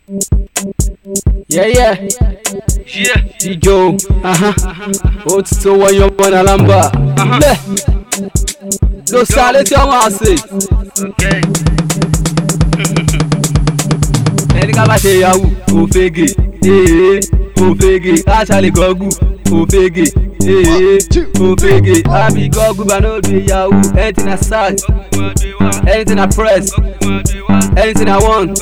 Yeah. Dijo. Ó ti tó wọ́n yan mọ́nà lámbà. Ló sáré tí wọ́n á sè. Ẹni ká bá ṣe yahoo, kò fege. Kò fege. Káṣá lè gọ́gù, kò fege. Kò fege. Àbí gọ́gù bá no do yahoo. Anything I search, anything I press, anything I want.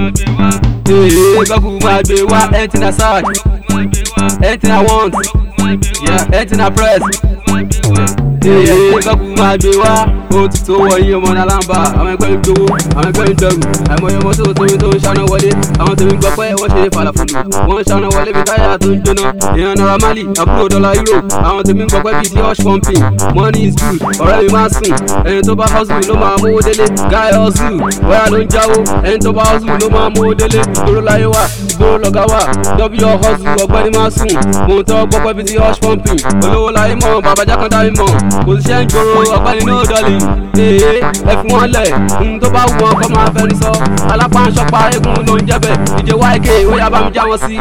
Gọ́gù máa gbé wá. Anything I search, anything I want. Anything I press. Gọ́gù máa gbé wá. Ó ti tó wọ̀nyí ọmọ náà lámbà. Àwọn ẹgbẹ́ ń gbowó, àwọn ẹgbẹ́ ń dẹrù. Àìmọye ọmọ tó tóbi tó ń ṣáná wọlé. Àwọn tèmi gbọ́ pé wọ́n ṣe falafolo. Wọ́n ń ṣáná wọlé bí táyà tó ń jóná. Èèyàn Naira Marley, àbúrò dọ́là euro. Àwọn tèmi gbọ́ pé bíi ti hush pumping. Money is good, ọ̀rẹ́ mi máa sùn. Ẹni tó bá hustle ló máa mówó délé. Guy hustle, bóyá ló ń jáwó. Ẹni tó bá hustle ló máa mówó délé. Ìgboro láyé wà, ìgboro lọ̀gá wà. W hustle, ọ̀gbẹ́ni máa sùn. Mo ń tọ́ gbọ́ pé bíi ti hush pumping. Olówó láyé mọ̀, bàbá jákàndá mi mọ̀. Kò sí ṣẹ́ ń gbòòrò, ọ̀gbẹ́ni no darling. Ẹ fi wọ́n lẹ̀, ohun tó bá wù wọn kọ́ máa fẹ́ ní sọ. Alápáńṣọpá eégún ló ń jẹ́bẹ̀. DJ YK ó yá bá mi já wọn sí.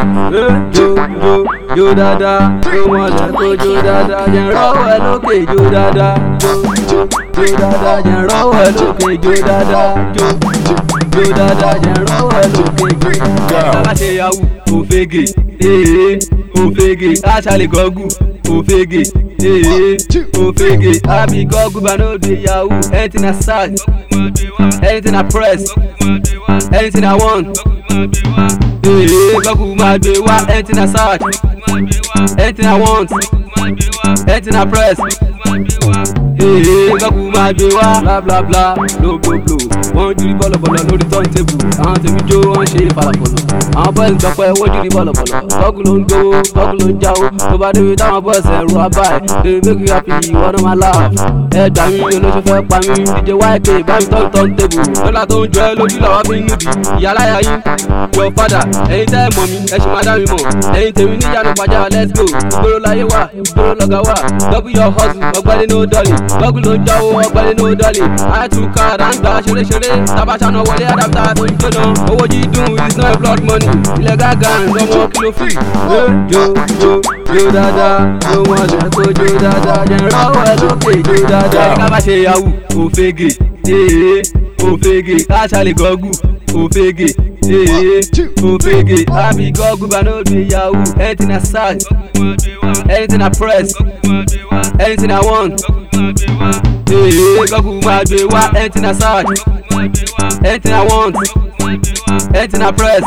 Jó dáadáa, jó wọn lẹ̀ kó jó dáadáa. Jẹ́ rọ́wọ́ ẹ lókè jó dáadáa. Jó dáadáa, jẹ́ rọ́wọ́ ẹ lókè jó dáadáa. Jó dáadáa, jẹ́ rọ́wọ́ ẹ lókè jó dáadáa. Ká bá ṣe yahoo, kò fege. Kò fege. Káṣá lè gọ́gù, kò fege. Kò fege. Àbí gọ́gù bá no do yahoo. Anything I search, anything I press, anything I want. Gọ́gù máa gbé wá. Anything I search, anything I want, anything I press. Gọ́gù máa gbé wá. Bla bla bla, blow blow blow. Wọ́n jú ní bọ́lọ̀bọ́lọ̀ lórí turntable. Àwọn tèmi jó wọ́n ṣe falafolo. Àwọn boys gbọ́ pé wọ́n jú ní bọ́lọ̀bọ́lọ̀. Gọ́gù ló ń gbowó, gọ́gù ló ń jáwó. Tó bá débi táwọn boys ẹ̀rù abáì. They make you happy, wọ́n náà máa laugh. Ẹ gbà mí, olóṣù fẹ́ pa mí. DJ YK bá mi turntable. Lọ́la tó ń jọ ẹ́ lójú làwọn fi ń nùdì. Ìyáláyà yín, your father. Ẹ̀yin tẹ́ ẹ mọ̀ mi, ẹ ṣì máa dá mi mọ̀. Ẹ̀yin tèmi níyanu pàjá, let's go. Ìgboro láyé wà, ìgboro lọ̀gá wà. Double your hustle, ọ̀gbẹ́ni no darling. Gọ́gù ló ń jáwó, ọ̀gbẹ́ni no darling. I2K àdáńgbà ṣeréṣeré. Tabasana wọlé àdàbà tó ń jóná. Owó jídùn is not a blood money. Ilẹ̀ gàgà ń lọ́mọ kìlọ̀ free. Jó dáadáa, jó wọn lẹ̀ kó jó dáadáa. Jẹ́ rọ́wọ́ ẹ lókè jó dáadáa. Ẹni ká bá ṣe yahoo, kò fege. Kò fege. Káṣá lè gọ́gù, kò fege. Kò fege. Àbí gọ́gù bá no do yahoo. Anything I search, anything I press, anything I want. Gọ́gù máa gbé wá. Anything I search, anything I want, anything I press.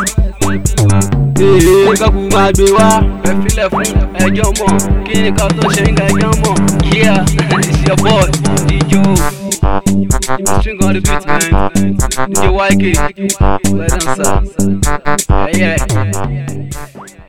Gọ́gù máa gbé wá. Ẹ filẹ̀ fún ẹjọ́ mọ̀. Kí ni ká tó ṣe ń ga ẹjọ́ mọ̀? Yeah, it's your boy, Dijo. You string on the beat, man. DJ YK, let them sir. Yeah.